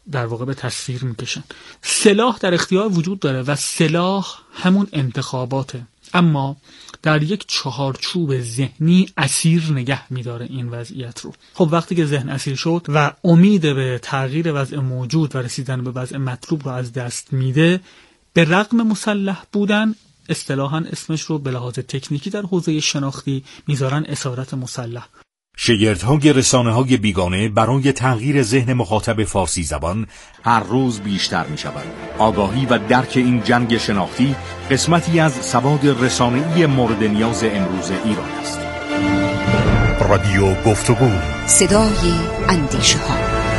در واقع به تصویر میکشن. سلاح در اختیار وجود داره و سلاح همون انتخاباته، اما در یک چهارچوب ذهنی اسیر نگه میداره این وضعیت رو. خب وقتی که ذهن اسیر شد و امید به تغییر وضع موجود و رسیدن به وضع مطلوب رو از دست میده، به رغم مسلح بودن، اصطلاحاً اسمش رو به لحاظ تکنیکی در حوزه شناختی میذارن اسارت مسلح. شگردهای رسانه‌های بیگانه برای تغییر ذهن مخاطب فارسی زبان هر روز بیشتر می‌شوند. آگاهی و درک این جنگ شناختی قسمتی از سواد رسانه‌ای مورد نیاز امروز ایران است. رادیو گفتگو، صدای اندیشه‌ها.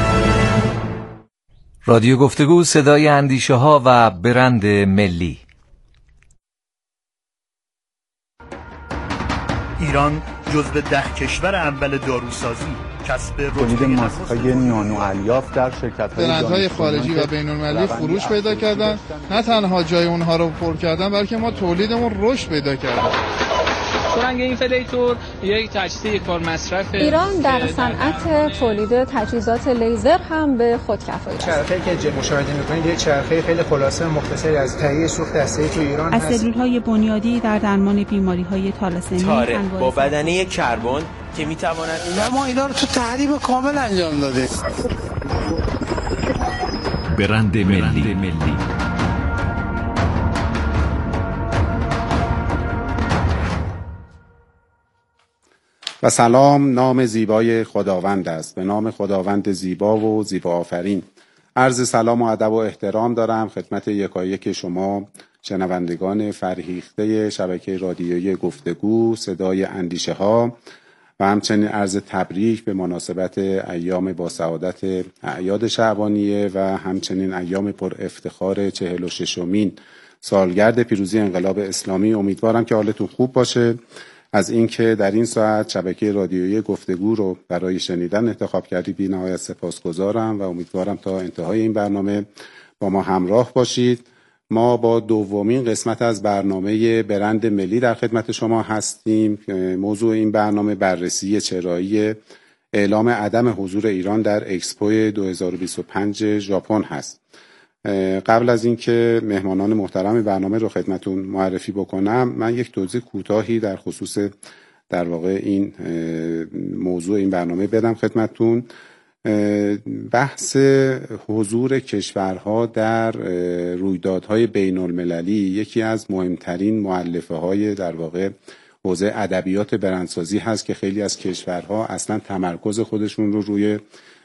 رادیو گفتگو، صدای اندیشه‌ها و برند ملی. ایران جزو 10 کشور اول داروسازی، کسب تولید ماسک‌های نانو الیاف در شرکت‌های برندهای خارجی و بین‌المللی فروش پیدا کردن. نه تنها جای اونها رو پر کردن، بلکه ما تولیدمون رشد پیدا کردن. سرنگ این فلیتور یک تجهیز کارمصرف. ایران در صنعت تولید تجهیزات لیزر هم به خودکفایی است. چرخه‌ای که مشاهده می‌کنید یک چرخه خیلی خلاصه و مختصری از تهیه سوخت هسته‌ای تو ایران هست. از سلول‌های بنیادی در درمان بیماری‌های تالاسمی با بدنه کربن که می‌تواند ما اینا رو تو تحریب کامل انجام دادیم. برند ملی. و سلام، نام زیبای خداوند است. به نام خداوند زیبا و زیبا آفرین. عرض سلام و ادب و احترام دارم خدمت یکایک شما شنوندگان فرهیخته شبکه رادیویی گفتگو، صدای اندیشه ها، و همچنین عرض تبریک به مناسبت ایام با سعادت اعیاد شعبانیه و همچنین ایام پر افتخار 46مین سالگرد پیروزی انقلاب اسلامی. امیدوارم که حالتون خوب باشه. از اینکه در این ساعت شبکه رادیویی گفتگو رو برای شنیدن انتخاب کردید بی‌نهایت سپاسگزارم و امیدوارم تا انتهای این برنامه با ما همراه باشید. ما با دومین قسمت از برنامه برند ملی در خدمت شما هستیم. موضوع این برنامه بررسی چرایی اعلام عدم حضور ایران در اکسپو 2025 ژاپن هست. قبل از اینکه مهمانان محترم برنامه رو خدمتون معرفی بکنم، من یک توضیح کوتاهی در خصوص در واقع این موضوع این برنامه بدم خدمتون. بحث حضور کشورها در رویدادهای بین المللی یکی از مهمترین مؤلفه های در واقع حوزه ادبیات برندسازی هست که خیلی از کشورها اصلا تمرکز خودشون رو روی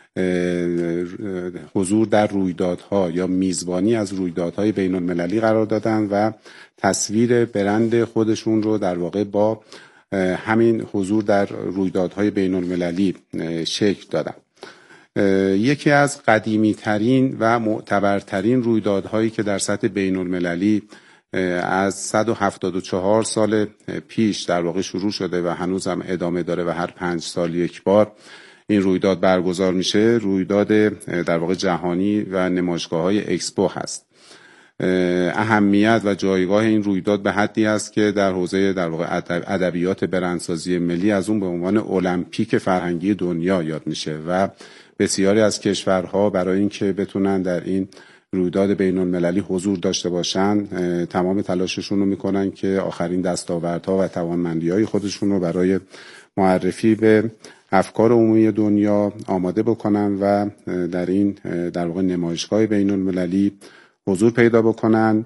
حضور در رویدادها یا میزبانی از رویدادهای بین المللی قرار دادن و تصویر برند خودشون رو در واقع با همین حضور در رویدادهای بین المللی شکل دادن. یکی از قدیمی ترین و معتبرترین رویدادهایی که در سطح بین المللی از 174 سال پیش در واقع شروع شده و هنوز هم ادامه داره و هر 5 سال یک بار این رویداد برگزار میشه، رویداد در واقع جهانی و نمایشگاه‌های اکسپو هست. اهمیت و جایگاه این رویداد به حدی است که در حوزه در واقع ادبیات برندسازی ملی از اون به عنوان المپیک فرهنگی دنیا یاد میشه و بسیاری از کشورها برای اینکه بتونن در این رویداد بین المللی حضور داشته باشن تمام تلاششون رو میکنن که آخرین دستاوردها و توانمندی‌های خودشون رو برای معرفی به افکار عمومی دنیا آماده بکنن و در این در واقع نمایشگاه بین المللی حضور پیدا بکنن.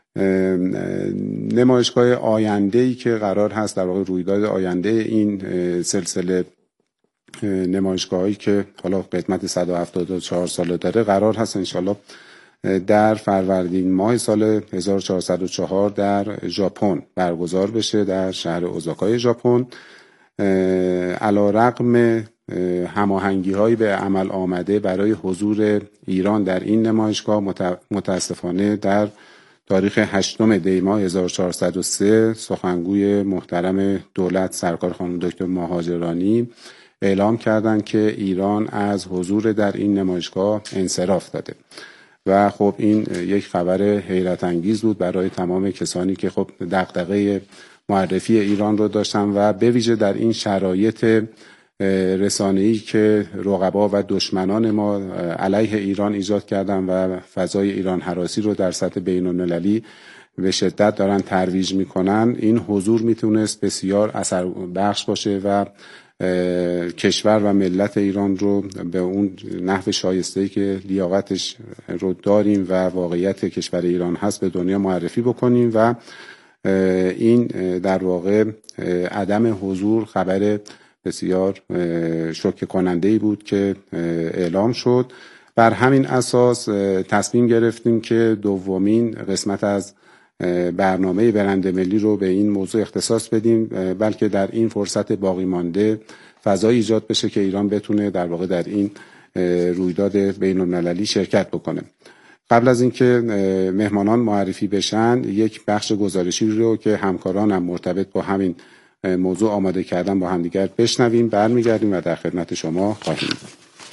نمایشگاه آینده‌ای که قرار هست در واقع رویداد آینده این سلسله نمایشگاهایی که حالا قدمت 174 ساله داره قرار هست انشالله در فروردین ماه سال 1404 در ژاپن برگزار بشه در شهر اوزاکای ژاپن. علیرغم هماهنگی‌هایی به عمل آمده برای حضور ایران در این نمایشگاه، متاسفانه در تاریخ 8 دی ماه 1403 سخنگوی محترم دولت سرکار خانم دکتر مهاجرانی اعلام کردند که ایران از حضور در این نمایشگاه انصراف داده و خب این یک خبر حیرت انگیز بود برای تمام کسانی که خب دغدغه معرفی ایران رو داشتن و به ویژه در این شرایط رسانه‌ای که رقبا و دشمنان ما علیه ایران ایجاد کردن و فضای ایران هراسی رو در سطح بین‌المللی به شدت دارن ترویج میکنن، این حضور میتونست بسیار اثر بخش باشه و کشور و ملت ایران رو به اون نحو شایسته‌ای که لیاقتش رو داریم و واقعیت کشور ایران هست به دنیا معرفی بکنیم و این در واقع عدم حضور خبر بسیار شوکه کننده‌ای بود که اعلام شد. بر همین اساس تصمیم گرفتیم که دومین قسمت از برنامه برند ملی رو به این موضوع اختصاص بدیم، بلکه در این فرصت باقی مانده فضای ایجاد بشه که ایران بتونه در واقع در این رویداد بین‌المللی شرکت بکنه. قبل از اینکه مهمانان معرفی بشن، یک بخش گزارشی رو که همکارانم مرتبط با همین موضوع آماده کردن با همدیگر بشنویم، برمیگردیم و در خدمت شما خواهیم بود.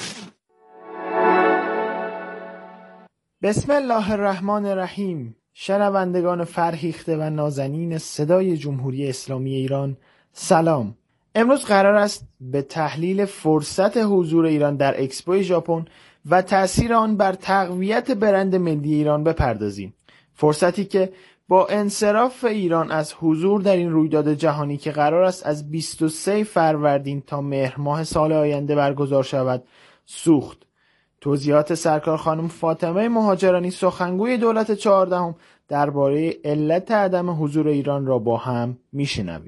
بسم الله الرحمن الرحیم. شنوندگان فرهیخته و نازنین صدای جمهوری اسلامی ایران، سلام. امروز قرار است به تحلیل فرصت حضور ایران در اکسپو ژاپن و تأثیر آن بر تقویت برند ملی ایران بپردازیم. فرصتی که با انصراف ایران از حضور در این رویداد جهانی که قرار است از 23 فروردین تا مهر ماه سال آینده برگزار شود سوخت. توضیحات سرکار خانم فاطمه مهاجرانی، سخنگوی دولت 14 درباره علت عدم حضور ایران را با هم میشنویم.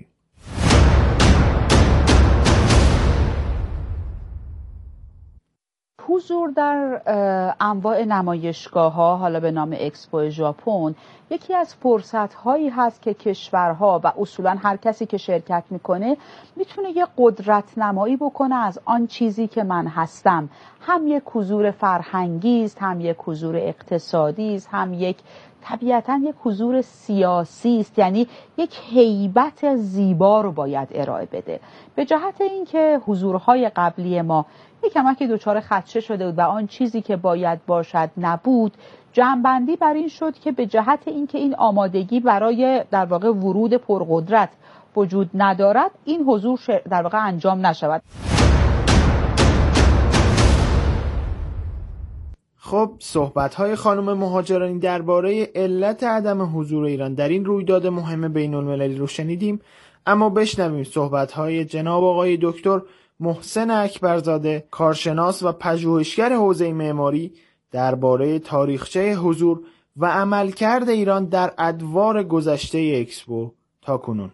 حضور در انواع نمایشگاه‌ها، حالا به نام اکسپو ژاپن، یکی از فرصت‌هایی هست که کشورها و اصولاً هر کسی که شرکت میکنه میتونه یه قدرت نمایی بکنه از آن چیزی که من هستم. هم یک حضور فرهنگی است، هم یک حضور اقتصادی است، هم یک طبیعتاً یک حضور سیاسی است، یعنی یک هیبت زیبا رو باید ارائه بده. به جهت اینکه حضورهای قبلی ما یک کمکی دچار خدشه شده بود و آن چیزی که باید باشد نبود، جمع‌بندی بر این شد که به جهت اینکه این آمادگی برای در واقع ورود پرقدرت وجود ندارد، این حضور در واقع انجام نشود. خب، صحبت‌های خانم مهاجرانی درباره علت عدم حضور ایران در این رویداد مهم بین‌المللی رو شنیدیم، اما بشنویم صحبت‌های جناب آقای دکتر محسن اکبرزاده، کارشناس و پژوهشگر حوزه معماری، درباره تاریخچه حضور و عملکرد ایران در ادوار گذشته اکسپو تا کنون.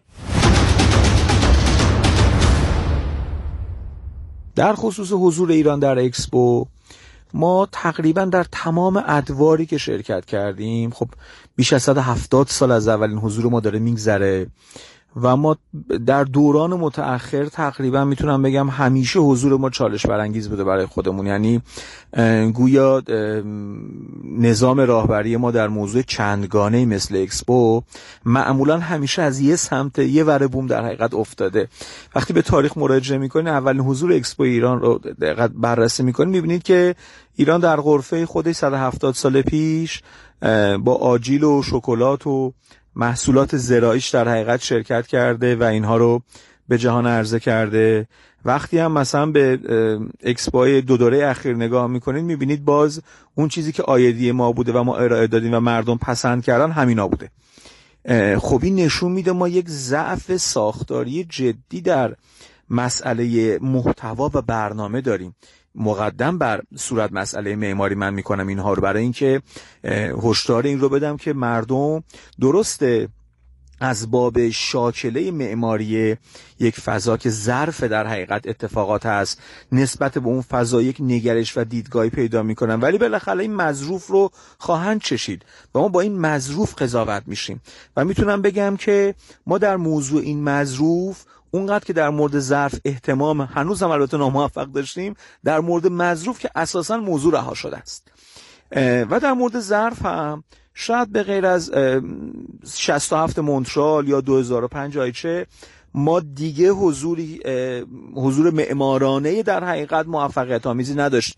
در خصوص حضور ایران در اکسپو، ما تقریبا در تمام ادواری که شرکت کردیم، خب بیش از 170 سال از اولین حضور ما داره میگذره و ما در دوران متأخر تقریبا میتونم بگم همیشه حضور ما چالش برانگیز بوده برای خودمون. یعنی گویا نظام راهبری ما در موضوع چندگانه مثل اکسپو معمولا همیشه از یه سمت یه ور بوم در حقیقت افتاده. وقتی به تاریخ مراجعه میکنید، اولین حضور اکسپو ایران رو دقیقاً بررسی میکنید، میبینید که ایران در غرفه خودش 170 سال پیش با آجیل و شکلات و محصولات زراعیش در حقیقت شرکت کرده و اینها رو به جهان عرضه کرده. وقتی هم مثلا به اکسپوی دو دوره اخیر نگاه میکنید، میبینید باز اون چیزی که آیدی ما بوده و ما ارائه دادیم و مردم پسند کردن همینا بوده. خب این نشون میده ما یک ضعف ساختاری جدی در مسئله محتوا و برنامه داریم. مقدم بر صورت مسئله معماری من میکنم اینها رو برای اینکه هشدار این رو بدم که مردم درسته از باب شاکله معماری یک فضا که ظرف در حقیقت اتفاقات هست، نسبت به اون فضا یک نگرش و دیدگاهی پیدا میکنن، ولی بالاخره این مظروف رو خواهند چشید و ما با این مظروف قضاوت میشیم. و میتونم بگم که ما در موضوع این مظروف اونقدر که در مورد ظرف اهتمام هنوز هم البته ناموفق داشتیم، در مورد مظروف که اساساً موضوع رها شده است. و در مورد ظرف هم شاید به غیر از 67 مونترال یا 2005 آیچه ما دیگه حضور معمارانه در حقیقت موفقیت آمیزی نداشتیم.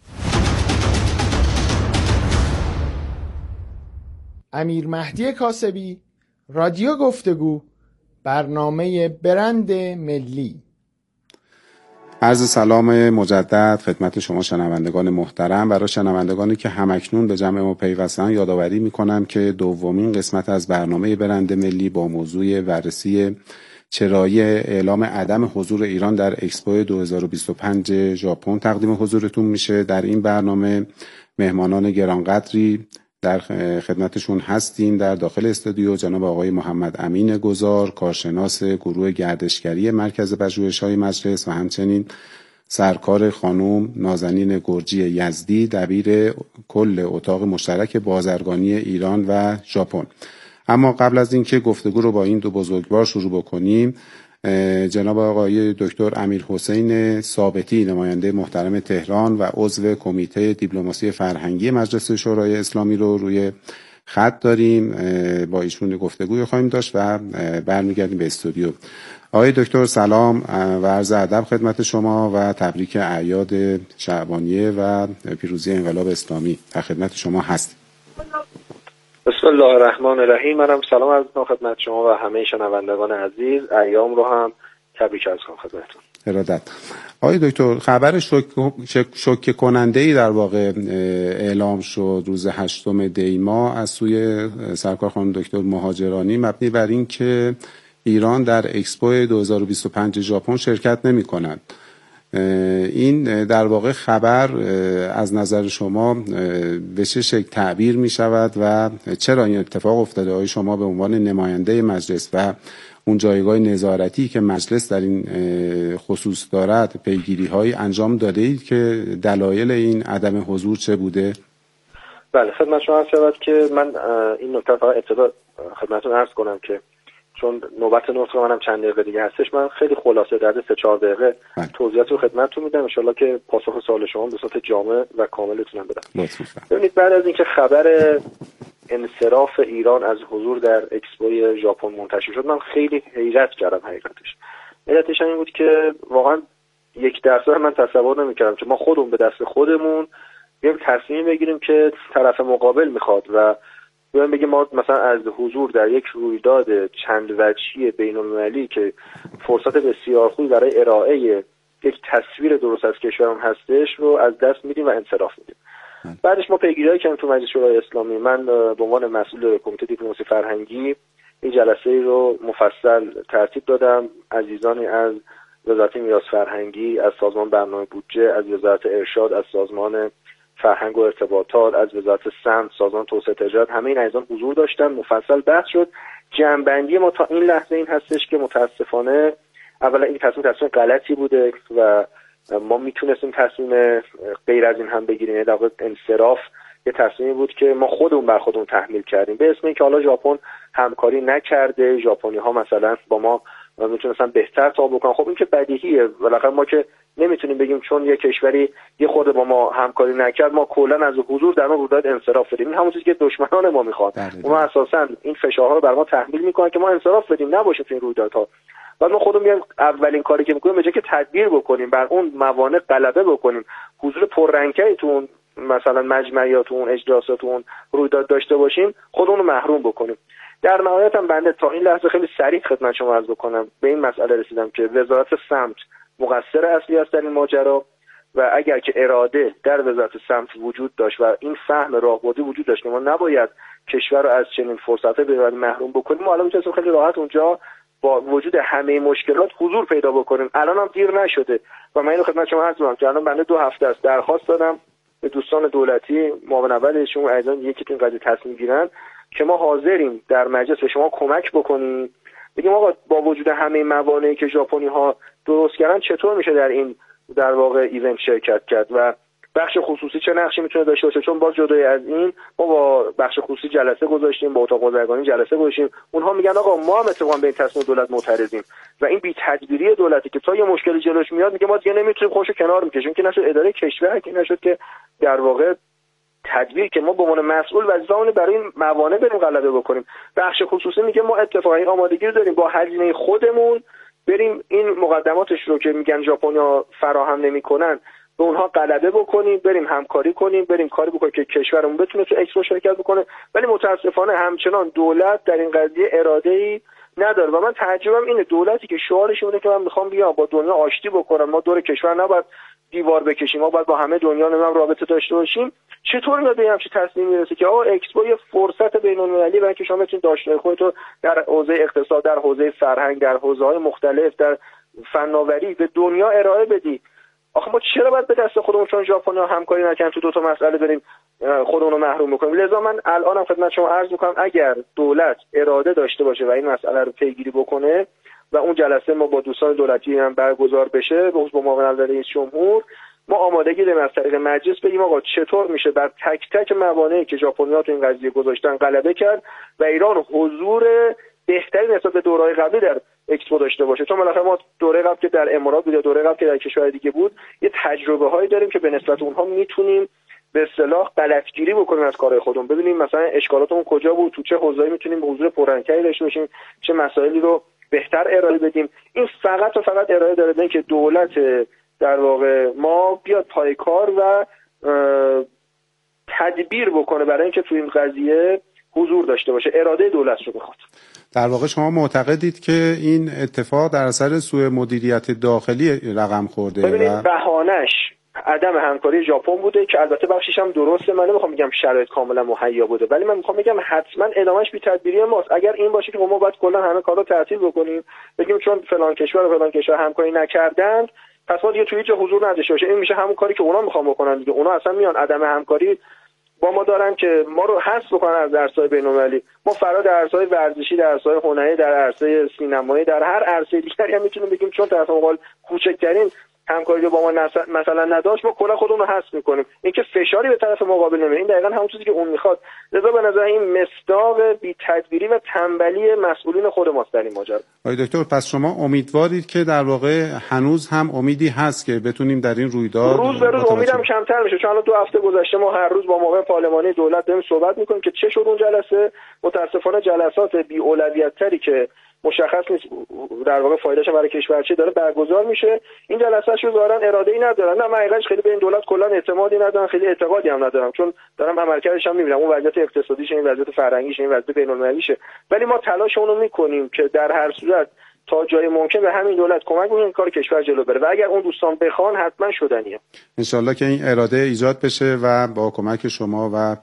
امیر مهدی کاسبی، رادیو گفتگو، برنامه برند ملی. عرض سلام مجدد خدمت شما شنوندگان محترم. برای شنوندگانی که همکنون به جمع ما پیوستن یادآوری میکنم که دومین قسمت از برنامه برند ملی با موضوع بررسی چرایی اعلام عدم حضور ایران در اکسپو 2025 ژاپن تقدیم حضورتون میشه. در این برنامه مهمانان گرانقدری در خدمتشون هستیم. در داخل استودیو جناب آقای محمد امین گذار، کارشناس گروه گردشگری مرکز پژوهش‌های مجلس و همچنین سرکار خانم نازنین گرجی یزدی، دبیر کل اتاق مشترک بازرگانی ایران و ژاپن. اما قبل از اینکه گفتگو رو با این دو بزرگوار شروع بکنیم، جناب آقای دکتر امیرحسین ثابتی، نماینده محترم تهران و عضو کمیته دیپلماسی فرهنگی مجلس شورای اسلامی رو روی خط داریم. با ایشون گفتگوی خواهیم داشت و برمیگردیم به استودیو. آقای دکتر سلام و عرض ادب خدمت شما و تبریک اعیاد شعبانیه و پیروزی انقلاب اسلامی. در خدمت شما هستیم. بسم الله الرحمن الرحیم. منم سلام عرض می‌کنم خدمت شما و همه شنوندگان عزیز. ایام رو هم تبریک عرض کنم خدمتتون. ارادت. آقای دکتر، خبر شوکه کننده‌ای در واقع اعلام شد روز 8 دی ماه از سوی سرکار خانم دکتر مهاجرانی، مبنی بر این که ایران در اکسپو 2025 ژاپن شرکت نمی‌کند. این در واقع خبر از نظر شما به چه شکل تعبیر می شود و چرا این اتفاق افتاده؟ آیا شما به عنوان نماینده مجلس و اون جایگاه نظارتی که مجلس در این خصوص دارد پیگیری هایی انجام داده اید که دلایل این عدم حضور چه بوده؟ بله، خدمت شما عرض شود که من این نکته فقط ابتدا خدمتتون عرض کنم که چون نوبت نطق منم چند دقیقه دیگه هستش، من خیلی خلاصه در 3-4 دقیقه توضیحات رو خدمتتون میدم، ان شاءالله که پاسخ سوال شما به صورت جامع و کامل بتونم بدم. ببینید، بعد از اینکه خبر انصراف ایران از حضور در اکسپو ژاپن منتشر شد، من خیلی حیرت کردم. حیرتش این بود که واقعا 1% من تصور نمی‌کردم که ما خودمون به دست خودمون بیایم تصمیم بگیریم که طرف مقابل میخواد و بیایم بگیم ما مثلا از حضور در یک رویداد چند وجهی بین‌المللی که فرصت بسیار خوبی برای ارائه یک تصویر درست از کشورم هستش رو از دست میدیم و انصراف میدیم. بعدش ما پیگیری‌هایی کردیم تو مجلس شورای اسلامی. من به عنوان مسئول کمیته دیپلماسی فرهنگی این جلسه رو مفصل ترتیب دادم. عزیزانی از وزارت میراث فرهنگی، از سازمان برنامه بودجه، از وزارت ارشاد، از سازمان فرهنگ و ارتباطات، از وزارت سمت، سازمان توسعه تجارت، همه این عزیزان حضور داشتن. مفصل بحث شد. جمع‌بندی ما تا این لحظه این هستش که متاسفانه اولا این تصمیم غلطی بوده و ما میتونستیم تصمیم غیر از این هم بگیریم. در واقع انصراف یه تصمیمی بود که ما خودمون بر خودمون تحمیل کردیم به اسم اینکه حالا ژاپن همکاری نکرده، ژاپنی‌ها مثلا با ما میتونستن بهتر تا بکنن. خب این که بدیهیه، بالاخره ما که نمیتونیم بگیم چون یه کشوری یه خورده با ما همکاری نکرد ما کلا از حضور در اون رویداد انصراف بدیم. این همون چیزی که دشمنان ما میخوان. اونا اساسا این فشارها رو بر ما تحمیل میکنن که ما انصراف بدیم، نباشیم تو این رویدادها. بعد ما خودمون میایم اولین کاری که میکنیم به جای که تدبیر بکنیم بر اون موانع غلبه بکنیم، حضور پررنگی تو اون مثلا مجمعیات اون اجلاسات اون رویداد داشته باشیم، خودمون رو محروم بکنیم. در نهایت هم بنده تا این لحظه خیلی سریع خدمت شما عرض بکنم به این مسئله رسیدم که وزارت سمت مقصر اصلی است در این ماجرا و اگر که اراده در وزارت سمت وجود داشت و این فهم راهبردی وجود داشت که ما نباید کشور رو از چنین فرصت به‌برای محروم بکنیم، ما الان میتونیم خیلی راحت اونجا با وجود همه مشکلات حضور پیدا بکنیم. الان هم دیر نشده و من اینو خدمت شما عرض می‌کنم که الان بنده 2 هفته است درخواست دادم به دوستان دولتی، معاون اولشون، عزیزان یکی این قضیه تصمیم گیرن که ما حاضریم در مجلس به شما کمک بکنیم، بگیم آقا با وجود همه موانعی که ژاپنی‌ها درست کردن چطور میشه در این در واقع ایونت شرکت کرد و بخش خصوصی چه نقشی میتونه داشته باشه. چون باز جدای از این ما با بخش خصوصی جلسه گذاشتیم، با اتاق بازرگانی جلسه گذاشتیم، اونها میگن آقا ما هم اتفاقا به این تصمیم دولت معترضیم و این بی‌تدبیری دولتی که تا یه مشکلی جلوش میاد میگه ما دیگه نمیتونیم خودشو کنار میکشیم که نشد اداره کشور، که نشد که در واقع تدبیر که ما به عنوان مسئول وظیفه‌مون برای این موانع بریم غلبه بکنیم. بخش خصوصی میگه ما اتفاقی آمادگی رو داریم با هزینه خودمون بریم این مقدماتش رو که میگن ژاپنیا فراهم نمیکنن به اونها غلبه بکنیم، بریم همکاری کنیم، بریم کاری بکنیم که کشورمون بتونه تو اکسپو شرکت بکنه. ولی متاسفانه همچنان دولت در این قضیه اراده‌ای نداره. و من تعجبم اینه دولتی که شعارش اینه که من میخوام بیام با دنیا آشتی بکنم، ما دور کشور نباید دیوار بکشیم، ما باید با همه دنیا رابطه داشته باشیم، چطور میاد به همچین تصمیم میرسه که آقا اکسپو یه فرصت بین‌المللی برای که شما بتونید داشته خودتون در حوزه اقتصاد، در حوزه فرهنگ، در حوزه‌های مختلف، در فناوری به دنیا ارائه بدی. آخه ما چرا باید به دست خودمون چون ژاپنیا همکاری نکنیم تو دو تا مسئله بریم خودمون رو محروم بکنیم؟ لذا من الانم خدمت شما عرض می‌کنم اگر دولت اراده داشته باشه و این مسئله رو پیگیری بکنه و اون جلسه ما با دوستان دولتی هم برگزار بشه، به خصوص با معاون اول رئیس جمهور، ما آمادگی داریم از طریق مجلس بگیم آقا چطور میشه بر تک تک موانعی که ژاپنیا تو این قضیه گذاشتن غلبه کرد و ایران حضور بهتری نسبت به دوره‌های قبلی در اکسپو داشته باشه. چون بالاخره ما دوره قبل که در امارات بود یا دوره قبل که در کشور دیگه بود یه تجربه هایی داریم که به نسبت اونها میتونیم به اصطلاح غلطگیری بکنیم از کارهای خودمون، ببینیم مثلا اشکالاتمون کجا بود، تو چه حوزه‌ای میتونیم به حضور پررنگ‌تری داشته باشیم، چه مسائلی رو بهتر ارائه بدیم. این فقط و فقط ارائه داره به اینکه دولت در واقع ما بیاد پای کار و تدبیر بکنه برای اینکه تو این قضیه حضور داشته باشه، اراده دولت رو بخواد. در واقع شما معتقدید که این اتفاق در اثر سوء مدیریت داخلی رقم خورده؟ ببینید بهانه‌اش عدم همکاری ژاپن بوده که البته بخشش هم درسته، من نمیخوام بگم شرایط کاملا مهیا بوده، ولی من میخوام بگم حتما ادامهش بی تدبیری ماست. اگر این باشه که ما باید کلا همه کارا تعطیل بکنیم، بگیم چون فلان کشور و فلان کشور همکاری نکردند پس ما دیگه توی هیچ جا حضور نداشته باشه، این میشه همون کاری که اونا میخوان بکنن دیگه. اونا اصلا میان عدم همکاری با ما دارن که ما رو حذف بکنن از درس‌های بین‌المللی. ما فرا در عرصه‌های ورزشی، در عرصه‌های هنری، در عرصه سینمایی، در هر عرصه دیگری هم میتونیم بگیم چون طرف مقابل کوچکترین همکاری رو با ما مثلا نداشت، ما کلا خودمون رو حذف می‌کنیم. اینکه فشاری به طرف مقابل نمیاد، این دقیقاً همون چیزی که اون می‌خواد. لذا به نظر این مصداق بی‌تدبیری و تنبلی مسئولین خود ماست در این ماجرا. آقای دکتر، پس شما امیدوارید که در واقع هنوز هم امیدی هست که بتونیم در این رویداد روز به روز امیدم کمتر میشه، چون الان 2 هفته گذشته ما هر روز با معاون پارلمانی دولت داریم صحبت می‌کنیم که چه شد اون جلسه. متأسفانه جلسات بی‌اولویت‌تری که مشخص نیست در واقع فایدهش برای کشور چه داره برگزار میشه. این جلسه‌شو ظاهرا اراده‌ای ندارن. نه من حقیقتش خیلی به این دولت کلا اعتمادی ندارم، خیلی اعتقادی هم ندارم، چون دارم عملکردش هم می‌بینم، اون وضعیت اقتصادیش، این وضعیت فرهنگیش، این وضعیت بین‌المللیشه. ولی ما تلاشمون رو می‌کنیم که در هر صورت تا جای ممکن به همین دولت کمک کنیم کار کشور جلو بره و اگر اون دوستان بخوان حتما شدنیه. ان شاءالله که این اراده ایجاد بشه و با کمک شما و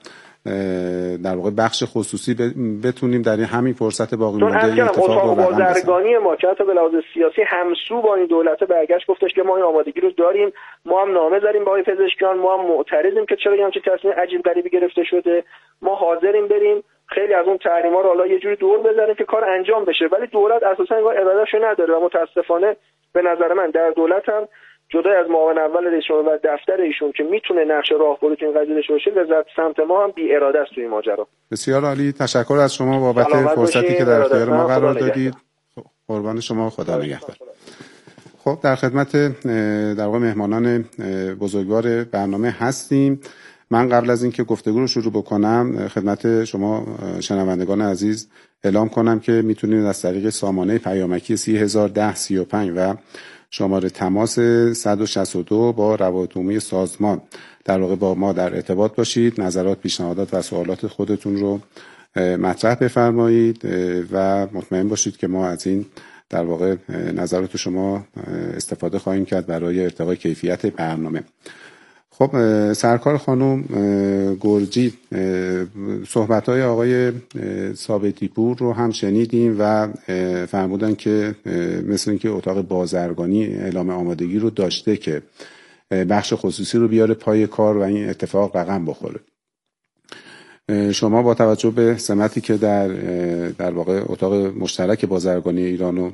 در واقع بخش خصوصی بتونیم در این همین فرصت باقی مونده اتفاق رو بازرگانی ما که حتی به لحاظ سیاسی همسو با این دولت برگشت گفتش که ما این آمادگی رو داریم، ما هم نامه زدیم به آقای پزشکیان، ما هم معترضیم که چرا همچین تصمیم عجیب غریبی گرفته شده، ما حاضریم بریم خیلی از اون تحریما رو حالا یه جوری دور بزنیم که کار انجام بشه، ولی دولت اساسا انگار ارادهشو نداره و متاسفانه به نظر من در دولت هم جدا از معاون اول رئیس جمهور و دفتر ایشون که میتونه نقش راهبردی تو این قضیه داشته باشه، وزارت سمت ما هم بی اراده است تو این ماجرا. بسیار عالی، تشکر از شما بابت فرصتی که در اختیار ما قرار دادید. قربان شما، خدا نگهدار. خب در خدمت در واقع مهمانان بزرگوار برنامه هستیم. من قبل از اینکه گفتگو رو شروع بکنم خدمت شما شنوندگان عزیز اعلام کنم که میتونید از طریق سامانه پیامکی 301035 و شماره تماس 162 با روابط عمومی سازمان در واقع با ما در ارتباط باشید، نظرات، پیشنهادات و سوالات خودتون رو مطرح بفرمایید و مطمئن باشید که ما از این در واقع نظرات شما استفاده خواهیم کرد برای ارتقای کیفیت برنامه. خب سرکار خانم گرجی صحبت‌های آقای ثابتی پور رو هم شنیدیم و فرمودن که مثل اینکه اتاق بازرگانی اعلام آمادگی رو داشته که بخش خصوصی رو بیاره پای کار و این اتفاق رقم بخوره. شما با توجه به سمتی که در واقع اتاق مشترک بازرگانی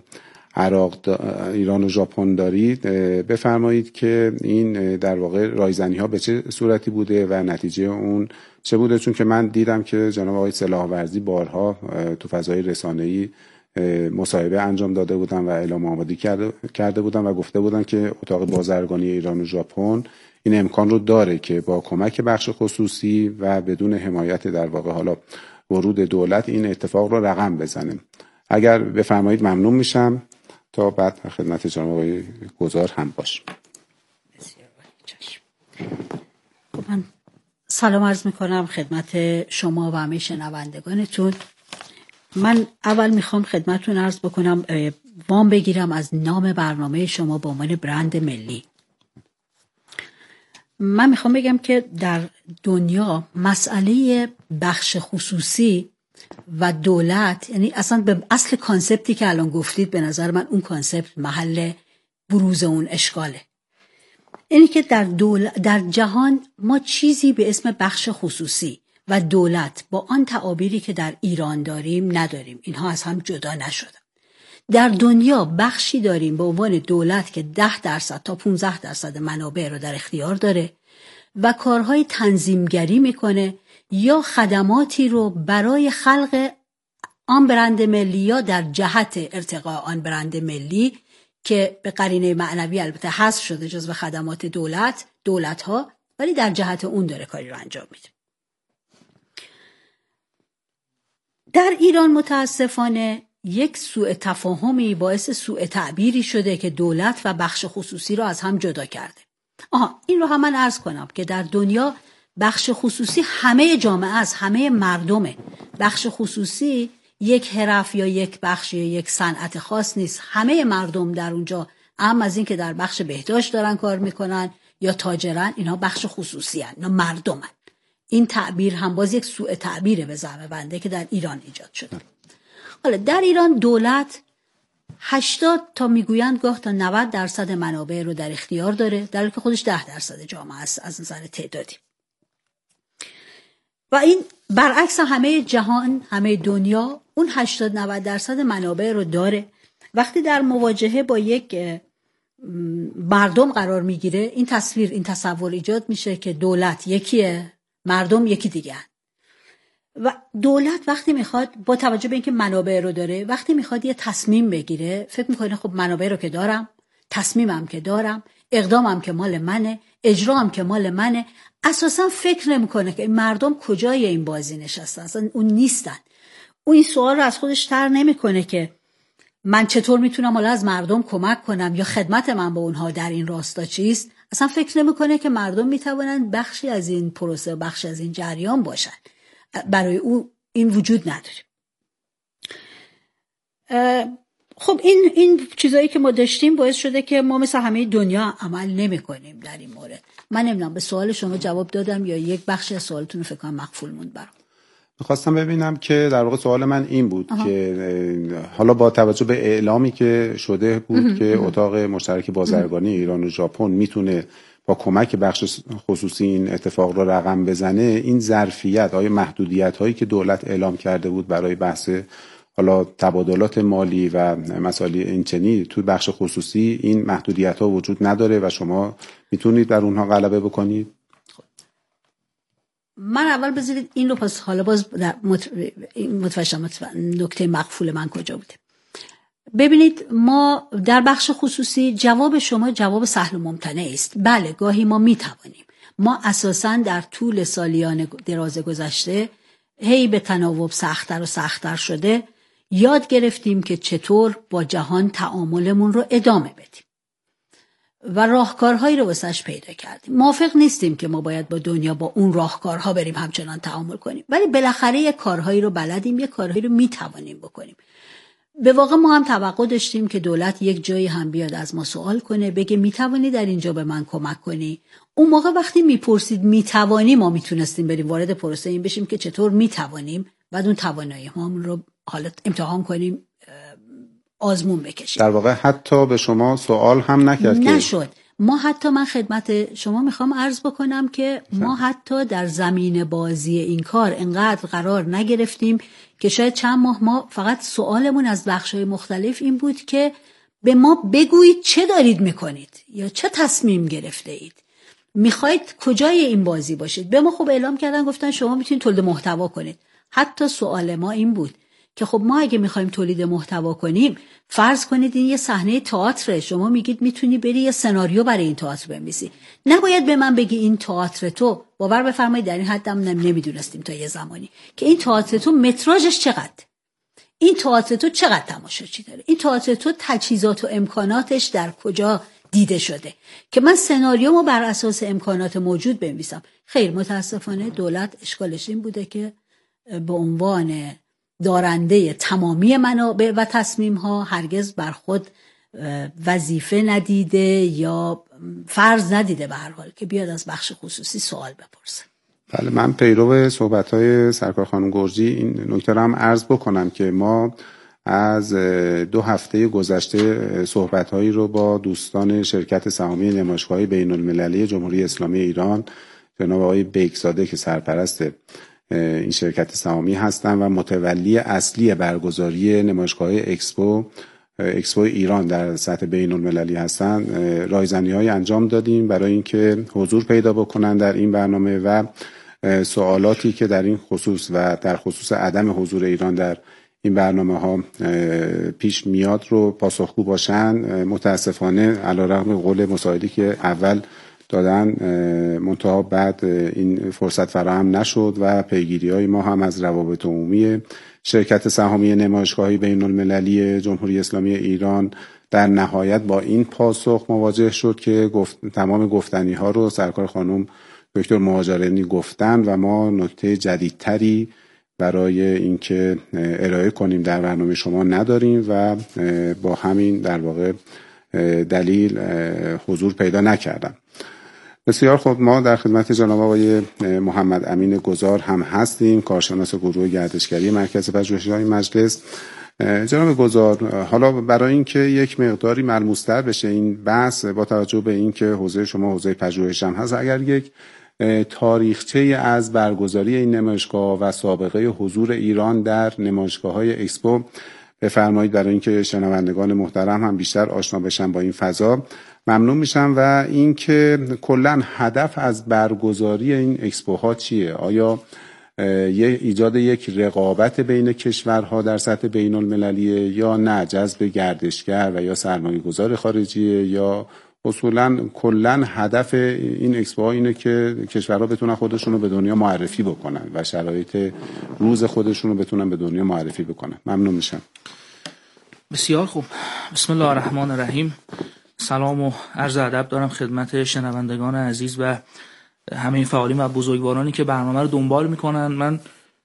ایران و ژاپن دارید بفرمایید که این در واقع رایزنی ها به چه صورتی بوده و نتیجه اون چه بوده، چون که من دیدم که جناب آقای سلاح‌ورزی بارها تو فضای رسانه‌ای مصاحبه انجام داده بودن و اعلام آمادگی کرده بودن و گفته بودن که اتاق بازرگانی ایران و ژاپن این امکان رو داره که با کمک بخش خصوصی و بدون حمایت در واقع حالا ورود دولت این اتفاق رو رقم بزنه. اگر بفرمایید ممنون میشم تا بعد خدمت جناب آقای گذار هم باش. من سلام عرض میکنم خدمت شما و همه شنوندگانتون. من اول میخوام خدمتتون عرض بکنم، وام بگیرم از نام برنامه شما به عنوان برند ملی. من میخوام بگم که در دنیا مسئله بخش خصوصی و دولت، یعنی اصلا به اصل کانسپتی که الان گفتید، به نظر من اون کانسپت محل بروز اون اشکاله. اینی که در جهان ما چیزی به اسم بخش خصوصی و دولت با آن تعابیری که در ایران داریم نداریم. اینها از هم جدا نشدن. در دنیا بخشی داریم به عنوان دولت که 10% تا 15% منابع رو در اختیار داره و کارهای تنظیمگری میکنه یا خدماتی رو برای خلق آن برند ملی یا در جهت ارتقاء آن برند ملی که به قرینه معنوی البته حذف شده جزو خدمات دولت‌ها، ولی در جهت اون داره کاری رو انجام میده. در ایران متاسفانه یک سوء تفاهمی باعث سوء تعبیری شده که دولت و بخش خصوصی رو از هم جدا کرده. این رو هم من عرض کنم که در دنیا بخش خصوصی همه جامعه است، همه مردمه. بخش خصوصی یک حرف یا یک بخش یا یک صنعت خاص نیست، همه مردم در اونجا، اما از این که در بخش بهداشت دارن کار میکنن یا تاجرن، اینها بخش خصوصی هستند، اینا مردمن. این تعبیر هم باز یک سوء تعبیره به زعم بنده که در ایران ایجاد شده. حالا در ایران دولت 80 تا میگویند گاه تا 90% منابع رو در اختیار داره، در حالی که خودش 10% جامعه است از نظر تعدادی. و این برعکس همه جهان، همه دنیا اون 80-90% منابع رو داره. وقتی در مواجهه با یک مردم قرار میگیره، این تصور ایجاد میشه که دولت یکیه، مردم یکی دیگه هن. و دولت وقتی میخواد با توجه به اینکه منابع رو داره، وقتی میخواد یه تصمیم بگیره، فکر میکنه خب منابع رو که دارم، تصمیمم که دارم، اقدامم که مال منه، اجرام که مال منه، اساسا فکر نمیکنه که مردم کجای این بازی نشستن، اصلا اون نیستن. اون این سوال رو از خودش طرح نمیکنه که من چطور میتونم حالا از مردم کمک کنم یا خدمت من با اونها در این راستا چیست. اصلا فکر نمیکنه که مردم میتونن بخشی از این پروسه، بخشی از این جریان باشن. برای او این وجود نداره. خب این چیزایی که ما داشتیم باعث شده که ما مثل همه دنیا عمل نمی کنیم در این مورد. من نمیدونم به سوال شما جواب دادم یا یک بخش از سوالتون رو فکر کنم مقفول موند برام. میخواستم ببینم که در واقع سوال من این بود که حالا با توجه به اعلامی که شده بود که اتاق مشترک بازرگانی ایران و ژاپن میتونه با کمک بخش خصوصی این اتفاق رو رقم بزنه، این ظرفیت، آیا محدودیت هایی که دولت اعلام کرده بود برای بحث حالا تبادلات مالی و مسائل اینچنین توی بخش خصوصی، این محدودیت ها وجود نداره و شما میتونید در اونها غلبه بکنید؟ من اول بذارید این رو پس حالا باز متوجه نکته مقفول من کجا بوده. ببینید، ما در بخش خصوصی جواب شما جواب سهل و ممتنع است. بله، گاهی ما میتوانیم. ما اساساً در طول سالیان دراز گذشته هی به تناوب سخت‌تر و سخت‌تر شده، یاد گرفتیم که چطور با جهان تعاملمون رو ادامه بدیم و راهکارهایی رو واسش پیدا کردیم. موافق نیستیم که ما باید با دنیا با اون راهکارها بریم همچنان تعامل کنیم، ولی بالاخره یک کارهایی رو بلدیم، یک کارهایی رو میتوانیم بکنیم. به واقع ما هم توقع داشتیم که دولت یک جایی هم بیاد از ما سوال کنه، بگه میتوانی در اینجا به من کمک کنی. اون موقع وقتی میپرسید میتوانی، ما میتونستیم بریم وارد پروسه این بشیم که چطور میتوانیم بعد اون توانایی هم رو حالا امتحان کنیم، آزمون بکشیم. در واقع حتی به شما سوال هم نشد. ما حتی، من خدمت شما میخوام عرض بکنم که ما حتی در زمین بازی این کار انقدر قرار نگرفتیم که شاید چند ماه ما فقط سوالمون از بخش‌های مختلف این بود که به ما بگویید چه دارید میکنید یا چه تصمیم گرفته اید، میخواید کجای این بازی باشید. به ما خب اعلام کردن، گفتن شما میتونید تولید محتوا کنید. حتی سوال ما این بود که خب ما اگه میخوایم تولید محتوا کنیم، فرض کنید این یه صحنه تئاتره، شما میگید میتونی بری یه سناریو برای این تئاتر بنویسی، نباید به من بگی این تئاتر تو، باور بفرمایید در این حد هم نمیدونستیم تا یه زمانی که این تئاتر تو متراژش چقدر، این تئاتر تو چقدر تماشاچی داره، این تئاتر تو تجهیزات و امکاناتش در کجا دیده شده که من سناریومو بر اساس امکانات موجود بنویسم. خیر، متاسفانه دولت اشکالش این بوده که به عنوان دارنده تمامی منابع و تصمیم ها هرگز بر خود وظیفه ندیده یا فرض ندیده به هر حال که بیاد از بخش خصوصی سوال بپرسه. بله، من پیرو صحبت‌های سرکار خانم گرجی این نکته رو هم عرض بکنم که ما از 2 هفته گذشته صحبت‌هایی رو با دوستان شرکت سهامی نمایشگاه‌های بین‌المللی جمهوری اسلامی ایران، جناب آقای بیکزاده که سرپرست این شرکت سهامی هستند و متولی اصلی برگزاری نمایشگاه اکسپو ایران در سطح بین‌المللی هستند، رایزنی‌های انجام دادیم برای اینکه حضور پیدا بکنن در این برنامه و سوالاتی که در این خصوص و در خصوص عدم حضور ایران در این برنامه‌ها پیش میاد رو پاسخگو باشن. متاسفانه علیرغم قول مساعدی که اول دادن منتها بعد این فرصت فراهم نشد و پیگیری‌های ما هم از روابط عمومی شرکت سهامی نمایشگاهی بین‌المللی جمهوری اسلامی ایران در نهایت با این پاسخ مواجه شد که تمام گفتنی‌ها رو سرکار خانم دکتر مهاجرانی گفتن و ما نکته جدیدتری برای اینکه ارائه کنیم در برنامه شما نداریم و با همین در واقع دلیل حضور پیدا نکردم. بسیار خوب، ما در خدمت جناب آقای محمد امین گذار هم هستیم، کارشناس گروه گردشگری مرکز پژوهش‌های مجلس. جناب گذار، حالا برای اینکه یک مقداری ملموس‌تر بشه این بحث با توجه به اینکه حوزه شما حوزه پژوهش هم هست، اگر یک تاریخچه از برگزاری این نمایشگاه و سابقه حضور ایران در نمایشگاه‌های اکسپو بفرمایید برای اینکه شنوندگان محترم هم بیشتر آشنا بشن با این فضا، ممنون میشم. و اینکه کلا هدف از برگزاری این اکسپوها چیه؟ آیا ایجاد یک رقابت بین کشورها در سطح بین المللیه یا نه جذب گردشگر و یا سرمایه گذار خارجیه، یا اصولا کلا هدف این اکسپوها اینه که کشورها بتونن خودشون رو به دنیا معرفی بکنن و شرایط روز خودشون رو بتونن به دنیا معرفی بکنن؟ ممنون میشم. بسیار خوب. بسم الله الرحمن الرحیم. سلام و عرض ادب دارم خدمت شنوندگان عزیز و همه فعالین و بزرگوارانی که برنامه رو دنبال میکنن. من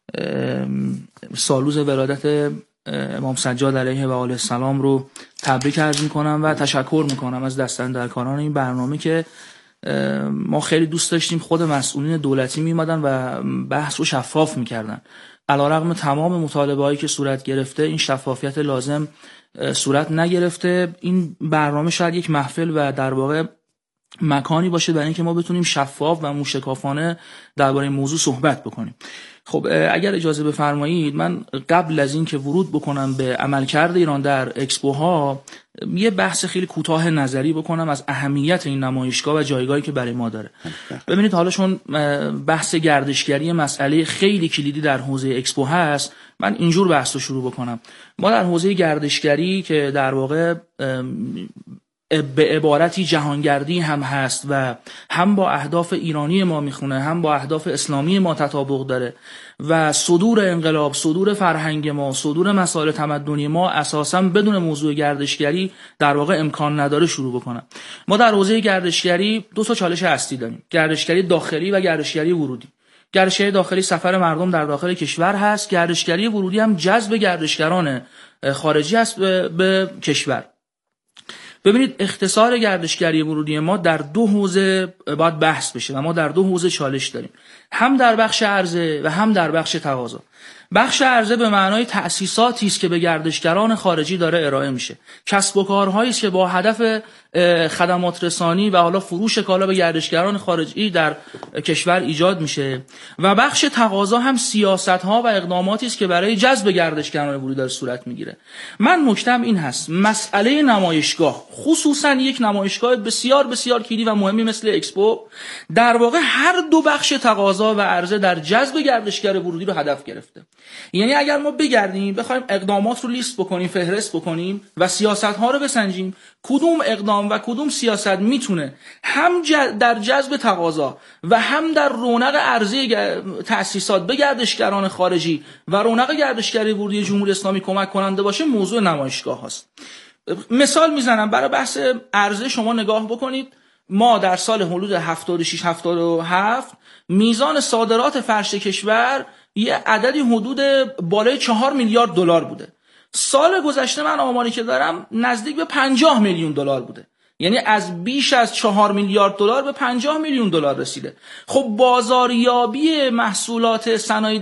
سالروز ولادت امام سجاد علیه و آله السلام رو تبریک عرض میکنم و تشکر میکنم از دستاندرکاران این برنامه که ما خیلی دوست داشتیم خود مسئولین دولتی میمدن و بحث رو شفاف میکردن. علیرغم تمام مطالبه‌هایی که صورت گرفته این شفافیت لازم صورت نگرفته. این برنامه شاید یک محفل و در واقع مکانی باشه برای اینکه ما بتونیم شفاف و موشکافانه درباره این موضوع صحبت بکنیم. خب اگر اجازه بفرمایید من قبل از این که ورود بکنم به عملکرد ایران در اکسپوها یه بحث خیلی کوتاه نظری بکنم از اهمیت این نمایشگاه و جایگاهی که برای ما داره. ببینید حالا چون بحث گردشگری مسئله خیلی کلیدی در حوزه اکسپو هست، من اینجور بحث رو شروع بکنم. ما در حوزه گردشگری که در واقع به عبارتی جهانگردی هم هست و هم با اهداف ایرانی ما میخونه هم با اهداف اسلامی ما تطابق داره و صدور انقلاب، صدور فرهنگ ما، صدور مسائل تمدنی ما اساساً بدون موضوع گردشگری در واقع امکان نداره شروع بکنم. ما در حوزه گردشگری 2 تا چالش اصلی داریم: گردشگری داخلی و گردشگری ورودی. گردشگری داخلی سفر مردم در داخل کشور هست، گردشگری ورودی هم جذب گردشگران خارجی است به کشور. ببینید اختصار گردشگری ورودی ما در 2 حوزه باید بحث بشه و ما در 2 حوزه چالش داریم، هم در بخش عرضه و هم در بخش تقاضا. بخش عرضه به معنای تأسیساتی است که به گردشگران خارجی داره ارائه میشه، کسب و کارهایی است که با هدف خدمات رسانی و حالا فروش کالا به گردشگران خارجی در کشور ایجاد میشه. و بخش تقاضا هم سیاست‌ها و اقداماتی است که برای جذب گردشگران ورودی داره صورت میگیره. من نکتم این هست، مسئله نمایشگاه، خصوصا یک نمایشگاه بسیار بسیار کلیدی و مهمی مثل اکسپو، در واقع هر 2 بخش تقاضا و عرضه در جذب گردشگر ورودی رو هدف گرفته. یعنی اگر ما بگردیم بخوایم اقدامات رو لیست بکنیم، فهرست بکنیم و سیاست‌ها رو بسنجیم، کدوم اقدام و کدوم سیاست میتونه هم در جذب تقاضا و هم در رونق عرضه تأسیسات به گردشگران خارجی و رونق گردشگری ورودی جمهوری اسلامی کمک کننده باشه، موضوع نمایشگاه هست. مثال میزنم برای بحث عرضه. شما نگاه بکنید، ما در سال حدود 76-77 میزان صادرات فرش کشور یه عددی حدود بالای 4 میلیارد دلار بوده. سال گذشته من آماری که دارم نزدیک به 50 میلیون دلار بوده، یعنی از بیش از 4 میلیارد دلار به 50 میلیون دلار رسیده. خب بازاریابی محصولات صنایع